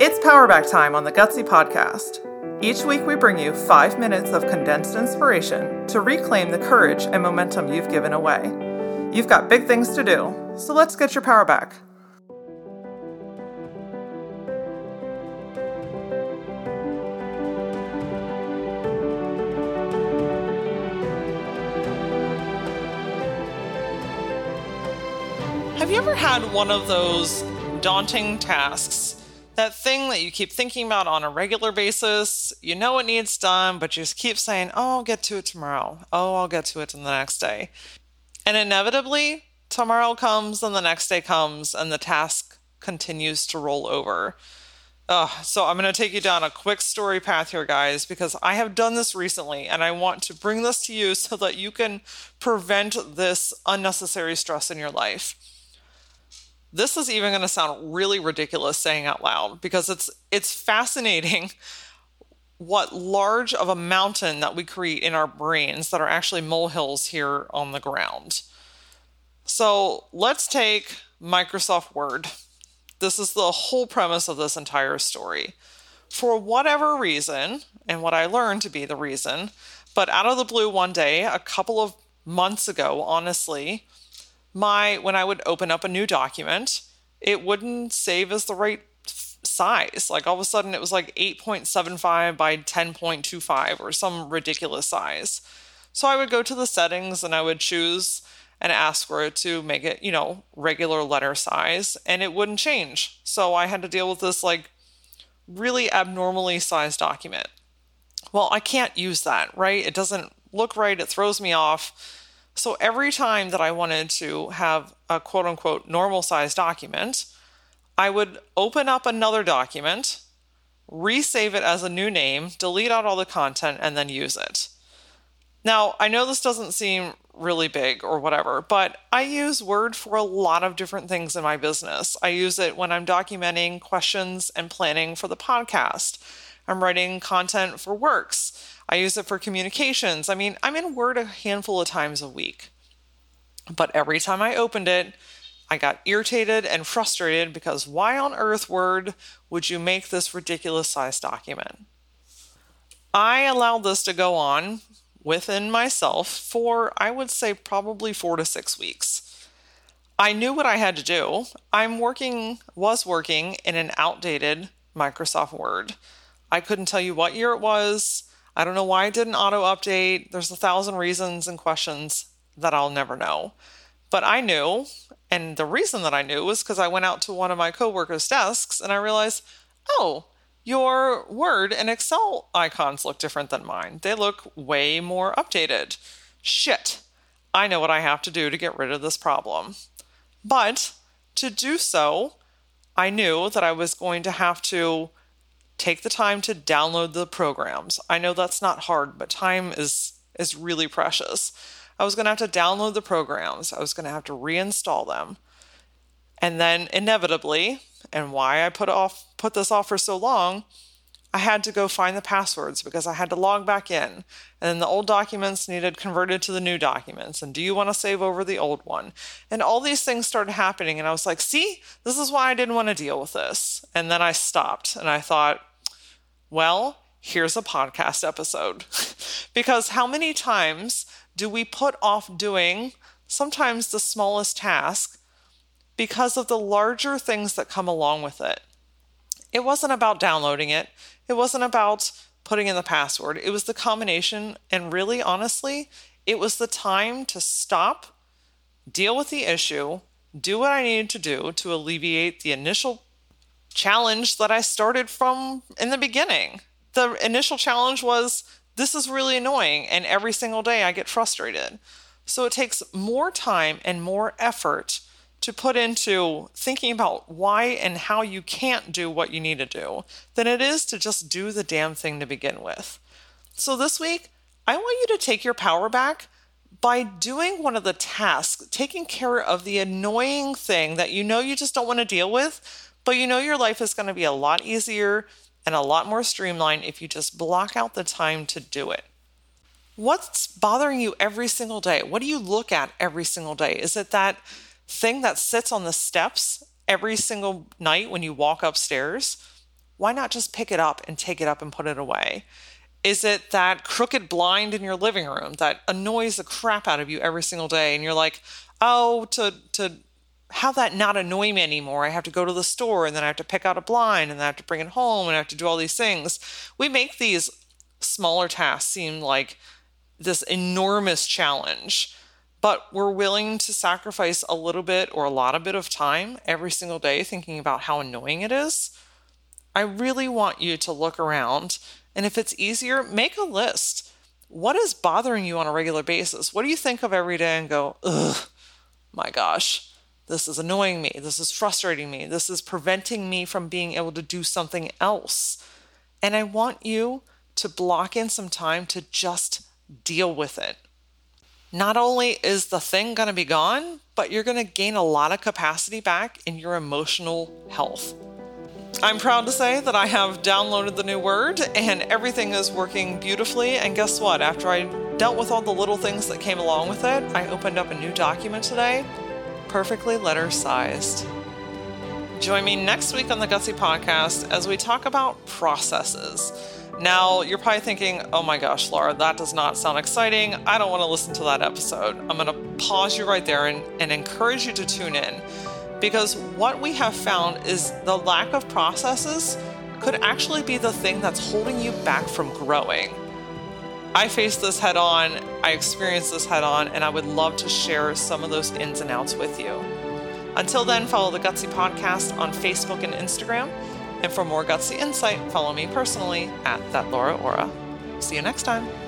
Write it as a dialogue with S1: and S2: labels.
S1: It's Power Back time on the Gutsy Podcast. Each week we bring you 5 minutes of condensed inspiration to reclaim the courage and momentum you've given away. You've got big things to do, so let's get your power back. Have you ever had one of those daunting tasks? That thing that you keep thinking about on a regular basis, you know it needs done, but you just keep saying, oh, I'll get to it tomorrow. Oh, I'll get to it in the next day. And inevitably, tomorrow comes and the next day comes and the task continues to roll over. So I'm going to take you down a quick story path here, guys, because I have done this recently and I want to bring this to you so that you can prevent this unnecessary stress in your life. This is even going to sound really ridiculous saying out loud because it's fascinating what large of a mountain that we create in our brains that are actually molehills here on the ground. So let's take Microsoft Word. This is the whole premise of this entire story. For whatever reason, and what I learned to be the reason, but out of the blue one day, a couple of months ago, honestly, when I would open up a new document, it wouldn't save as the right size. Like all of a sudden it was like 8.75 by 10.25 or some ridiculous size. So I would go to the settings and I would choose and ask for it to make it, regular letter size, and it wouldn't change. So I had to deal with this like really abnormally sized document. Well, I can't use that, right? It doesn't look right. It throws me off. So every time that I wanted to have a quote unquote normal size document, I would open up another document, resave it as a new name, delete out all the content, and then use it. Now, I know this doesn't seem really big or whatever, but I use Word for a lot of different things in my business. I use it when I'm documenting questions and planning for the podcast. I'm writing content for Works. I use it for communications. I mean, I'm in Word a handful of times a week. But every time I opened it, I got irritated and frustrated because why on earth, Word, would you make this ridiculous sized document? I allowed this to go on within myself for, I would say, probably 4 to 6 weeks. I knew what I had to do. Was working in an outdated Microsoft Word. I couldn't tell you what year it was. I don't know why it didn't auto-update. There's 1,000 reasons and questions that I'll never know. But I knew, and the reason that I knew was because I went out to one of my coworkers' desks and I realized, oh, your Word and Excel icons look different than mine. They look way more updated. Shit, I know what I have to do to get rid of this problem. But to do so, I knew that I was going to have to take the time to download the programs. I know that's not hard, but time is really precious. I was going to have to download the programs. I was going to have to reinstall them. And then inevitably, and why I put this off for so long, I had to go find the passwords because I had to log back in. And then the old documents needed converted to the new documents. And do you want to save over the old one? And all these things started happening. And I was like, see, this is why I didn't want to deal with this. And then I stopped and I thought, well, here's a podcast episode. Because how many times do we put off doing sometimes the smallest task because of the larger things that come along with it? It wasn't about downloading it. It wasn't about putting in the password. It was the combination. And really, honestly, it was the time to stop, deal with the issue, do what I needed to do to alleviate the initial challenge that I started from in the beginning. The initial challenge was, this is really annoying, and every single day I get frustrated. So it takes more time and more effort to put into thinking about why and how you can't do what you need to do than it is to just do the damn thing to begin with. So this week, I want you to take your power back by doing one of the tasks, taking care of the annoying thing that you know you just don't want to deal with, but you know your life is going to be a lot easier and a lot more streamlined if you just block out the time to do it. What's bothering you every single day? What do you look at every single day? Is it that thing that sits on the steps every single night when you walk upstairs? Why not just pick it up and take it up and put it away? Is it that crooked blind in your living room that annoys the crap out of you every single day? And you're like, oh, to have that not annoy me anymore, I have to go to the store and then I have to pick out a blind and then I have to bring it home and I have to do all these things. We make these smaller tasks seem like this enormous challenge, but we're willing to sacrifice a little bit or a lot of bit of time every single day thinking about how annoying it is. I really want you to look around, and if it's easier, make a list. What is bothering you on a regular basis? What do you think of every day and go, ugh, my gosh, this is annoying me. This is frustrating me. This is preventing me from being able to do something else. And I want you to block in some time to just deal with it. Not only is the thing going to be gone, but you're going to gain a lot of capacity back in your emotional health. I'm proud to say that I have downloaded the new Word and everything is working beautifully. And guess what? After I dealt with all the little things that came along with it, I opened up a new document today, perfectly letter-sized. Join me next week on the Gutsy Podcast as we talk about processes. Now, you're probably thinking, oh my gosh, Laura, that does not sound exciting. I don't want to listen to that episode. I'm going to pause you right there and encourage you to tune in. Because what we have found is the lack of processes could actually be the thing that's holding you back from growing. I faced this head on, I experienced this head on, and I would love to share some of those ins and outs with you. Until then, follow the Gutsy Podcast on Facebook and Instagram. And for more Gutsy insight, follow me personally at @ThatLauraOra. See you next time.